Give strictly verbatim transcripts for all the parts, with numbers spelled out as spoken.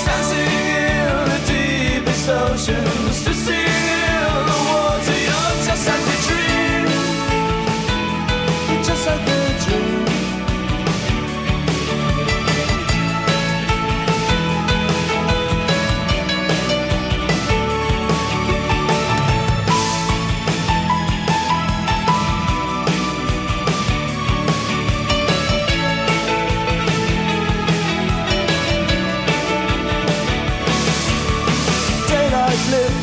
dancing in the deepest oceans, twisting in the water. You're just like a dream, just like a dream. Live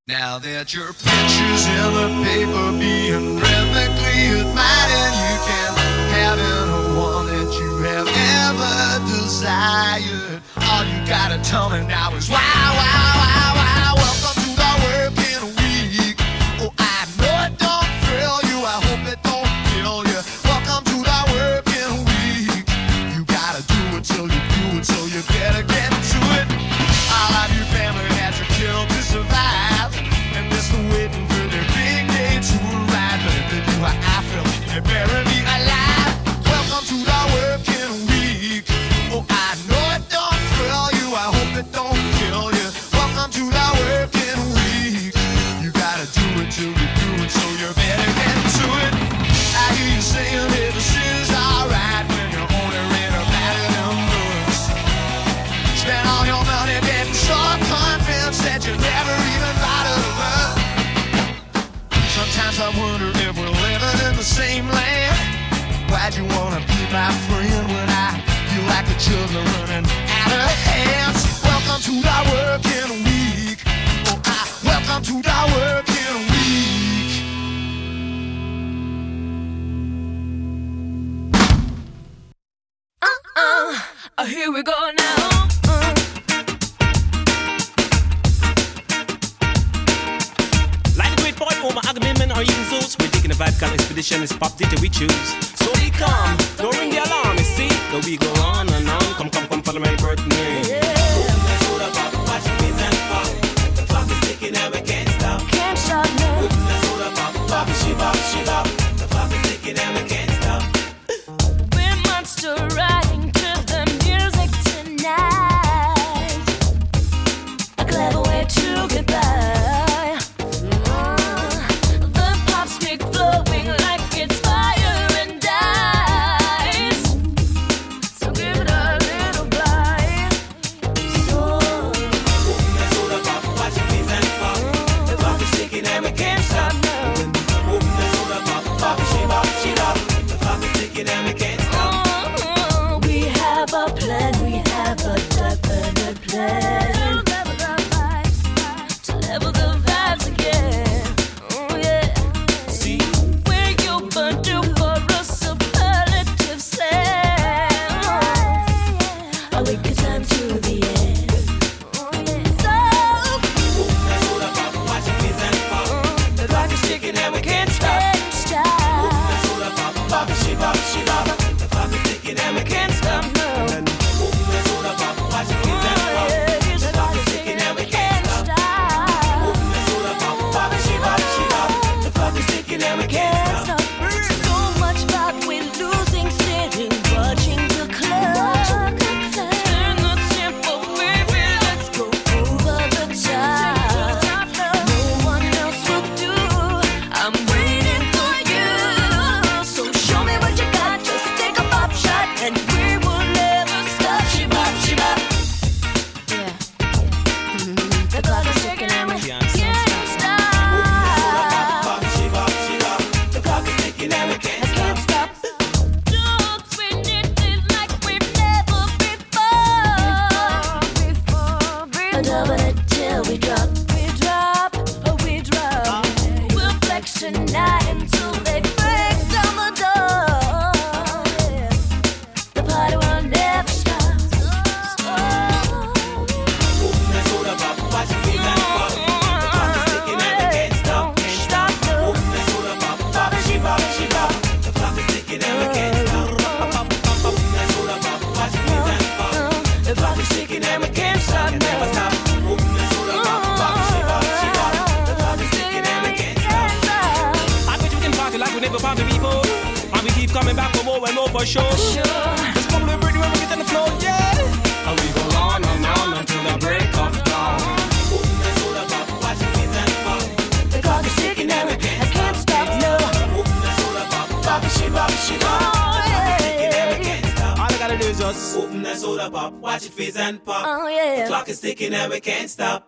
Now that your picture's in the paper being rhythmically admired, you can have any one that you have ever desired. All you gotta tell me now is wow, wow, wow, wow. Welcome to the working week. Oh, I know it don't thrill you, I hope it don't kill you. Welcome to the working week. You gotta do it till you do it, so you better get to it. All of your family had to kill to survive, and they're still waiting for their big day to arrive. But if they do how I feel, they better be alive. Welcome to the working week. Oh, I know it don't thrill you, I hope it don't kill you. Welcome to the working week. You gotta do it till you do it, so you better get to it. I hear you saying that this is alright when you're only read about it in books. Spend all your money getting so convinced that you never even thought of it. Sometimes I wonder if we're living in the same land. Why'd you wanna be my friend when I feel like the children running out of hands? Welcome to the working week. Oh, I welcome to the working week. Uh-uh, uh, here we go now. Uh. Like the great poet Omar Agamemnon or even Zeus, we're taking a vibe kind of expedition. It's pop data we choose. So we come, don't ring the alarm, you see. Go we go on and on. Come, come, come, follow my birthday. Yeah. Watch your face and pop. The clock is ticking and we can't stop. Can't stop now. Pop, she bop, she bop. The clock is ticking and we can't stop. We're monster riding to the music tonight. A clever way to get by. Uh, the pop speak flowing like it's fire and ice. So give it a little bite. So Watch your face and pop. The clock is ticking and we can't stop. Pop, she bop, she bop. The clock is ticking and we can't stop. uh, we have a plan, we have a definite plan to level the vibes again. Oh yeah. See, We're overdue for a superlative slam. A wicked time to the end. Oh yeah. So watch your face and pop. uh, The clock is ticking and we can't stop. can't stop. Pop, she bop, she bop. The clock is ticking and we can't stop. No. Watch your face and pop. The clock is ticking and we can't stop. Pop, she bop, she bop. The clock is ticking and we can't stop. So much about we're losing, sitting, watching the clock. Turn the tempo, baby, let's go over the top. No one else will do. I'm waiting for you. So show me what you got. Just take a pop shot, and we will never stop. She bop, she bop. Yeah. The clock is ticking and we can't stop. Pop, she bop, she bop. The clock is ticking and we can't I can't stop. Dogs, we need it like we've never before. Before, before. Double it till we drop. We drop, oh we drop. We'll flex tonight until they break down the door. The party will never stop. Stop. Watch your face and pop. The clock is ticking and we can't stop. Can't stop. Pop, she bop, she bop. The clock is ticking and we can't stop. Watch your face and pop. The clock is ticking and we can't stop. Can never stop. Pop, she bop, she bop. The clock is ticking and we can't stop. I bet you can party like we never party before. And we keep coming back for more and more for sure. Sure. It's probably pretty when we get on the floor, yeah. And we go on and on until the break of dawn. Watch your face and pop. The clock is ticking and we I can't stop. No. Pop, she bop, she bop. Oh yeah. All I gotta do is just open that soda pop, watch it fizz and pop. Oh yeah. The clock is ticking and we can't stop.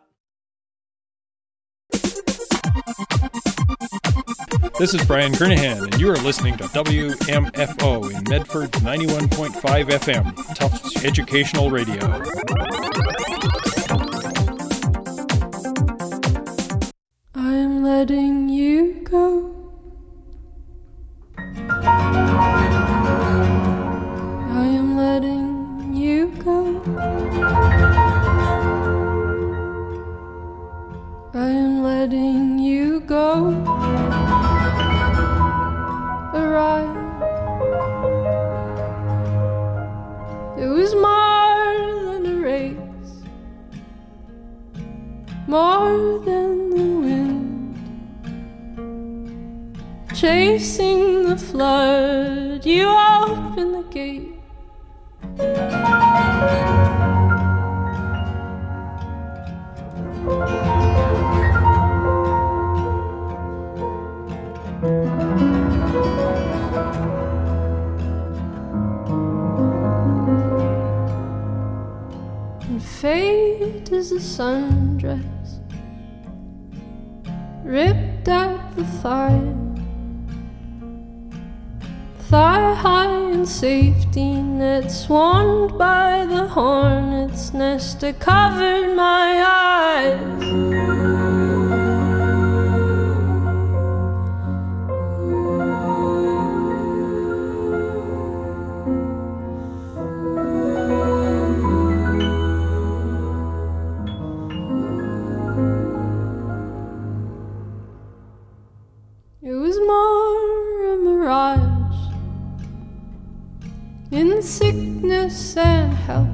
This is Brian Kernahan, and you are listening to W M F O in Medford ninety-one point five F M, Tufts Educational Radio. letting you go. I am letting you go. I am letting you go. Arrive. It was more than a race, more than the wind chasing the flood. You open the gate. And fate is a sundress ripped at the thigh, thigh high in safety net, swarmed by the hornet's nest that covered my eyes. In sickness and health,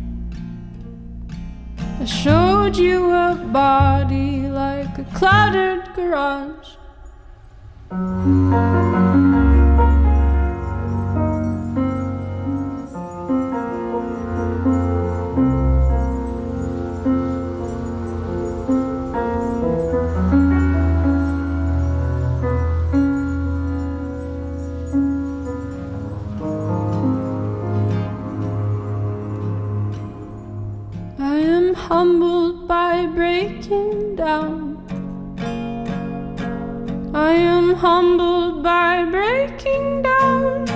I showed you a body like a cluttered garage. Humbled by breaking down. I am humbled by breaking down.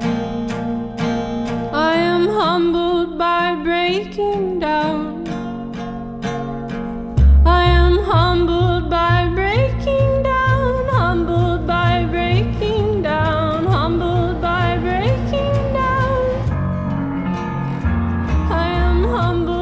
I am humbled by breaking down. I am humbled by breaking down. Humbled by breaking down. Humbled by breaking down. I am humbled.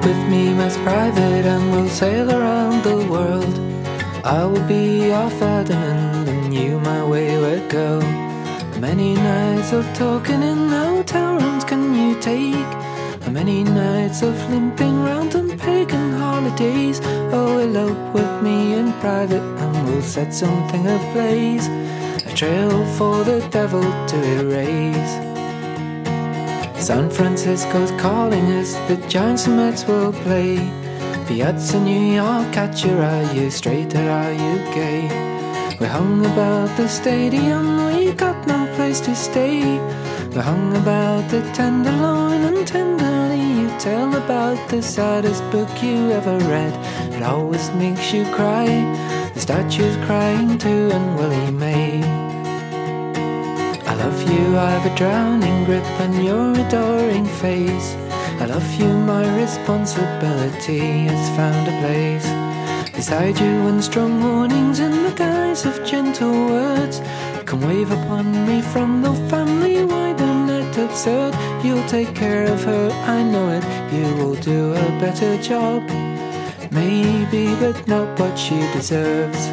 with me, Miss Private, and we'll sail around the world. I will be your Ferdinand and you my wayward girl. How many nights of talking in hotel rooms can you take? How many nights of limping round on pagan holidays? Oh, elope with me in private and we'll set something ablaze, a trail for the devil to erase. San Francisco's calling us, the Giants and Mets will play. Piazza in New York, at you, are you straight or are you gay? We hung about the stadium, we got no place to stay. We hung about the Tenderloin and tenderly you tell about the saddest book you ever read. It always makes you cry, the statue's crying too and Willie May. I love you, I've a drowning grip on your adoring face. I love you, my responsibility has found a place beside you, and strong warnings in the guise of gentle words can wave upon me from the family wide and net absurd. You'll take care of her, I know it, you will do a better job, maybe, but not what she deserves.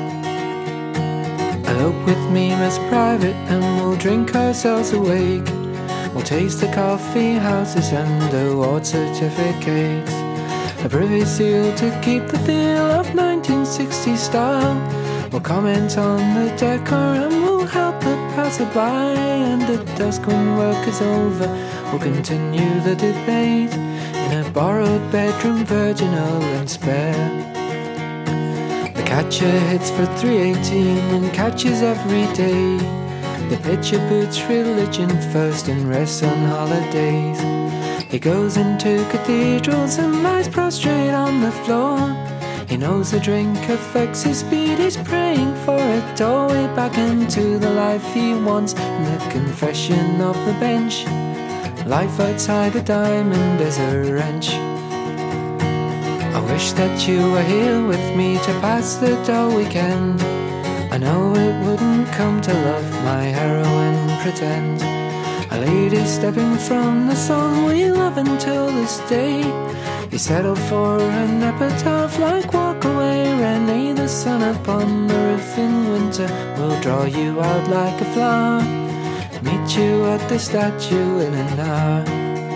Elope with me, Miss Private, and we'll drink ourselves awake. We'll taste the coffee houses and award certificates, a privy seal to keep the feel of nineteen sixties style. We'll comment on the decor and we'll help the passerby, and at dusk when work is over we'll continue the debate in a borrowed bedroom, virginal and spare. The catcher hits for three eighteen and catches every day. The pitcher puts religion first and rests on holidays. He goes into cathedrals and lies prostrate on the floor. He knows the drink affects his speed, he's praying for a doorway back into the life he wants. And the confession of the bench, life outside the diamond is a wrench. I wish that you were here with me to pass the dull weekend. I know it wouldn't come to love my heroine pretend. A lady stepping from the song we love until this day. You settle for an epitaph like Walk Away, Renee. The sun upon the roof in winter will draw you out like a flower. Meet you at the statue in an hour.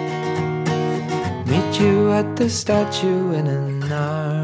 Meet you at the statue in an hour.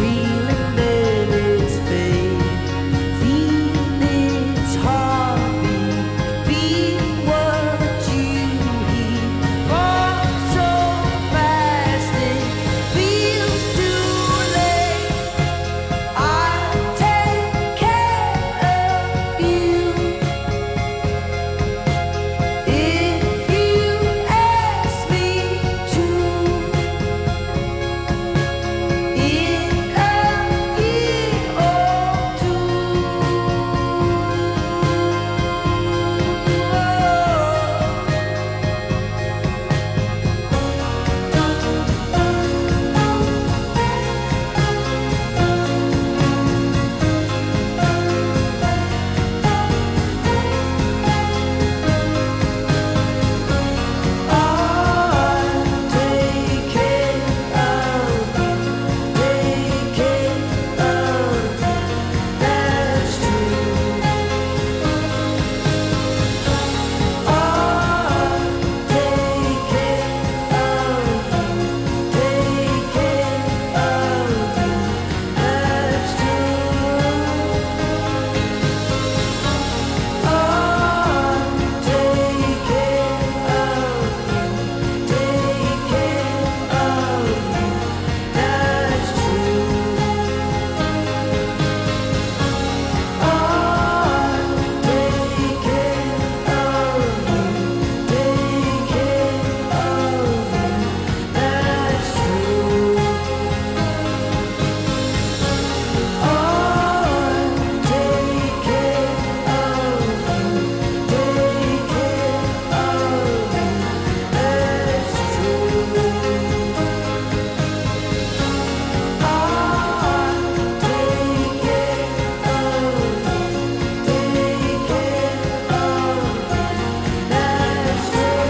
reeling in its fate. Feel its heartbeat, feel what you hear. Fall so fast it feels too late. I'll take care of you if you ask me to. In a year or two. I'll take care of you, take care of you, that's true. I'll take care of you, take care of you, that's true. I'll take care of you, take care of you, that's true. I'll take care of you, take care of you, that's true. I'll take care of you, take care of you, that's true. I'll take care of you, take care of you, that's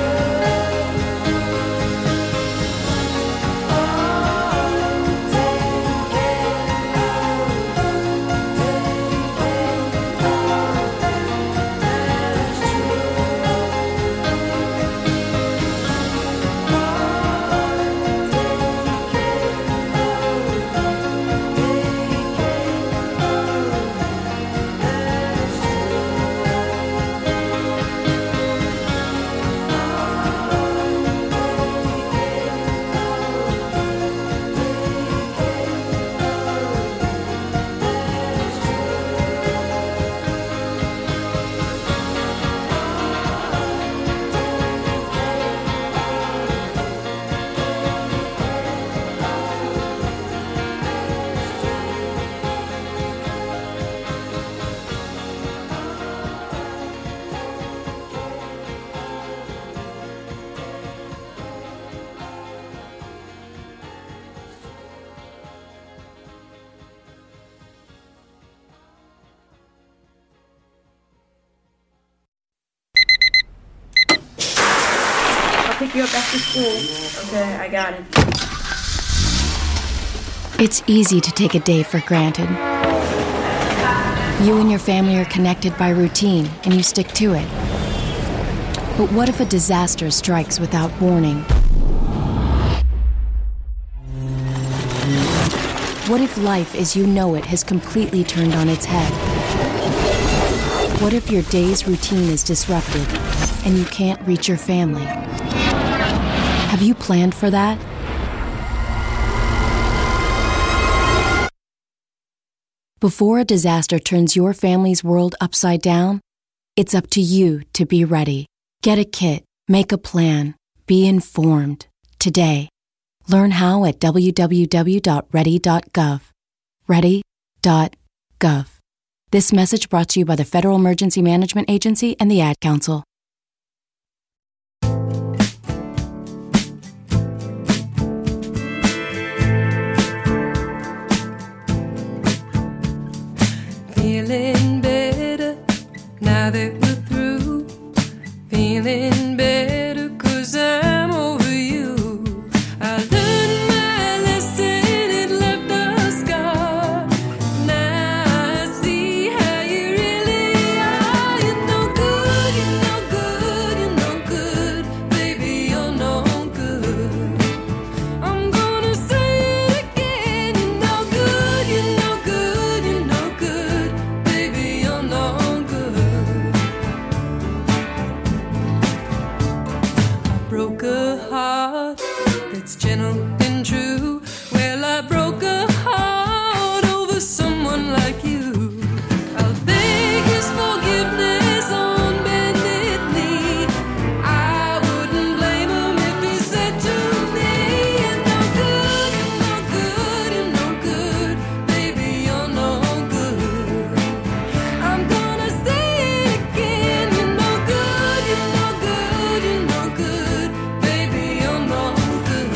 Pick you up after school. Okay, I got it. It's easy to take a day for granted. You and your family are connected by routine, and you stick to it. But what if a disaster strikes without warning? What if life as you know it has completely turned on its head? What if your day's routine is disrupted and you can't reach your family? Have you planned for that? Before a disaster turns your family's world upside down, it's up to you to be ready. Get a kit, make a plan, be informed. Today. Learn how at w w w dot ready dot gov. ready dot gov. This message brought to you by the Federal Emergency Management Agency and the Ad Council. Feeling better now that we're through. Feeling better 'cause I'm over you. I learned my lesson, it left a scar. Now I see how you really are. You're no good, you're no been true. Well, I broke a heart over someone like you. I'll beg his forgiveness on bended knee. I wouldn't blame him if he said to me, "You're no good, you're no good, you're no good, baby, you're no good." I'm gonna say it again, you're no good, you're no good, you're no good, baby, you're no good.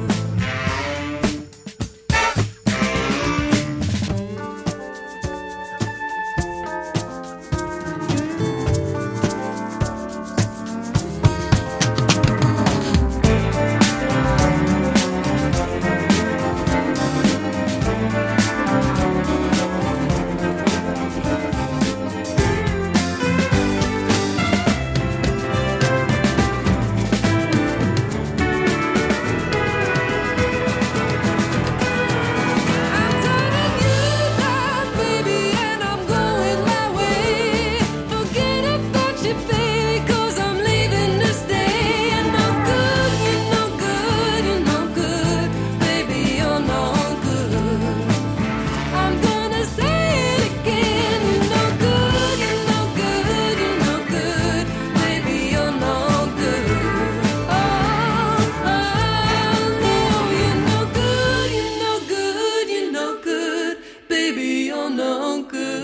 I'm turning you down, baby, and I'm going my way. Forget about you, baby, 'cause I'm leaving to stay. You're no good, you're no good, you're no good, baby, you're no good. I'm gonna say it again, you're no good, you're no good, you're no good, baby, you're no good. Oh, oh, no, you're no good, you're no good, you're no good, baby, you're no good.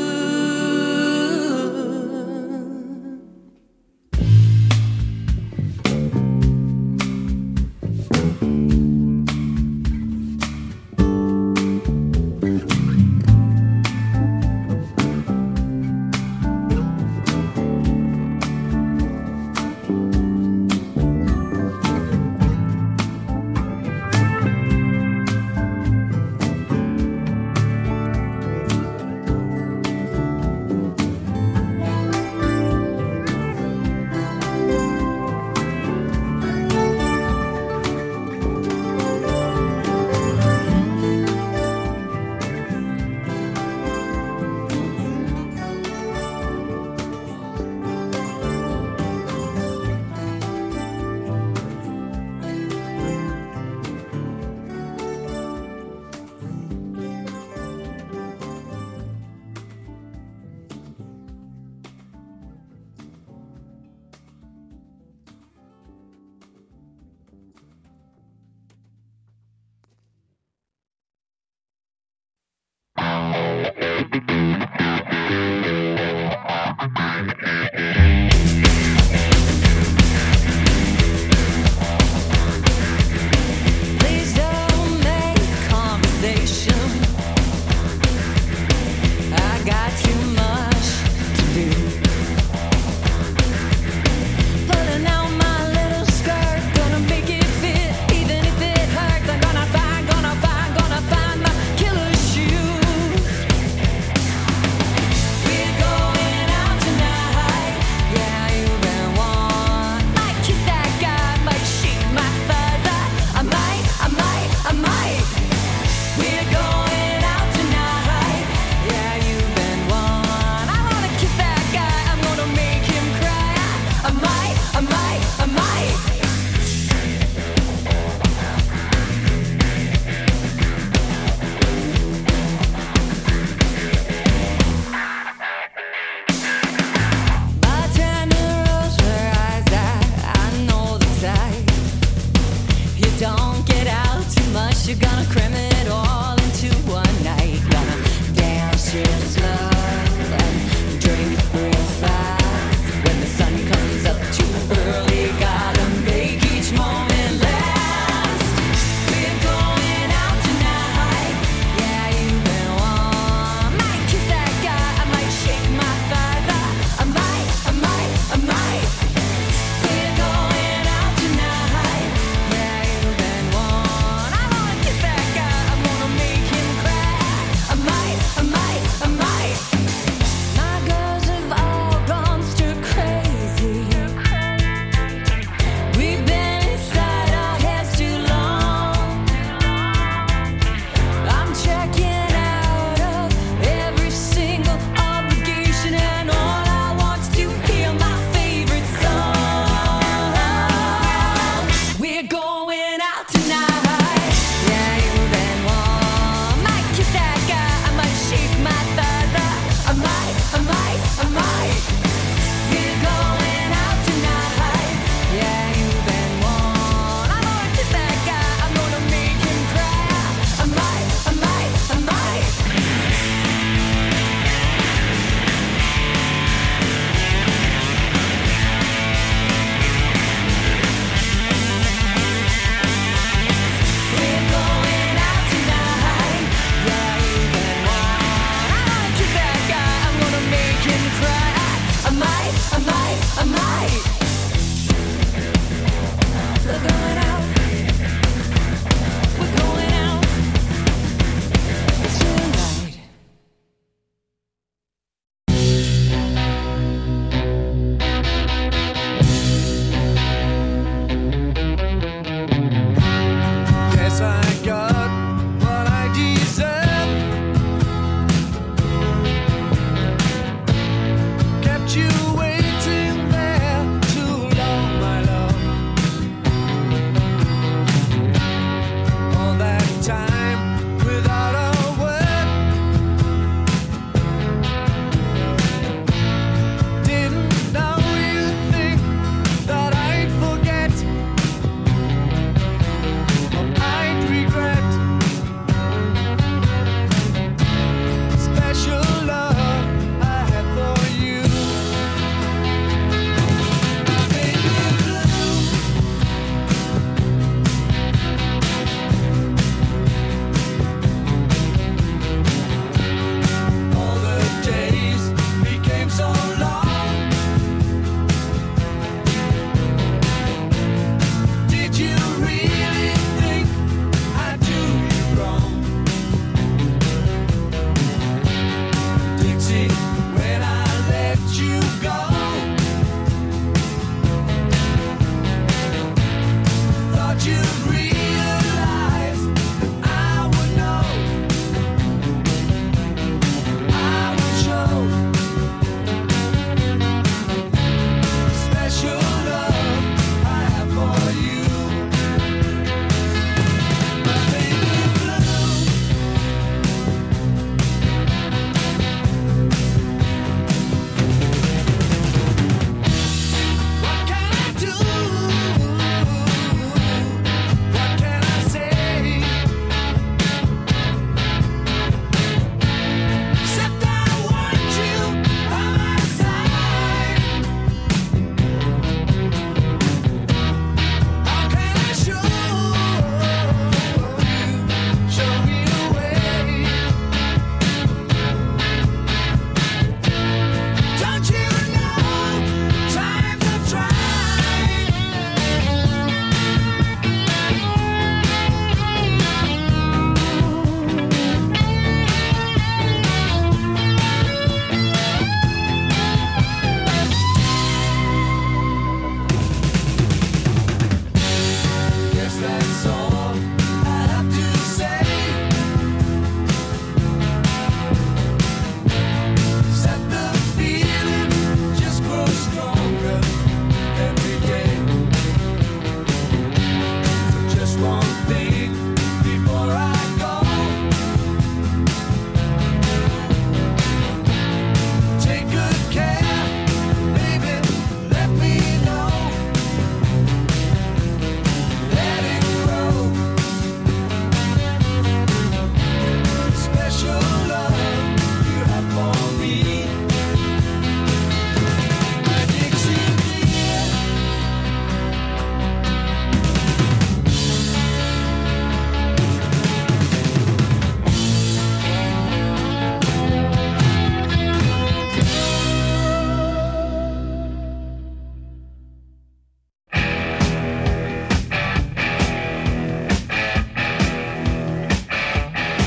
Please don't make conversation. I got too much to do. Pulling out my little skirt, gonna make it fit, even if it hurts. I'm gonna find, gonna find, gonna find my killer shoes. We're going out tonight. Yeah, you've been one. Might kiss that guy, might shake my fuzz. I, I might, I might, I might. We're going out tonight. Yeah, you've been one. I wanna kiss that guy. I'm gonna make him cry. I, I might, I might, I might. Bartender rolls her eyes at, I know the type. You don't get out too much, you're gonna cram it all into one night. Gonna dance real slow and drink real fast. When the sun comes up too early, gotta make each moment last. We're going out tonight. Yeah, you've been one. Might kiss that guy, I might shake my thighs. I, I might, I might, I might. We're going out tonight. Yeah, you've been one. I wanna kiss that guy. I'm gonna make him cry. I might, I might, I might.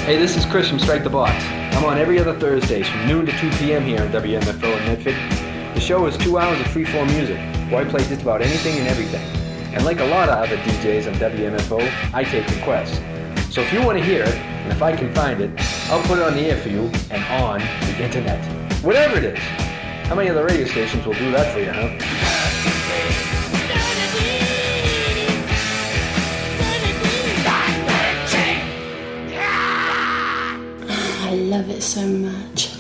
Hey, this is Chris from Strike the Box. I'm on every other Thursdays from noon to two p.m. here on W M F O in Medford. The show is two hours of free-form music, where I play just about anything and everything. And like a lot of other D Js on W M F O, I take requests. So if you want to hear it, and if I can find it, I'll put it on the air for you and on the internet. Whatever it is. How many other radio stations will do that for you, huh? I love it so much.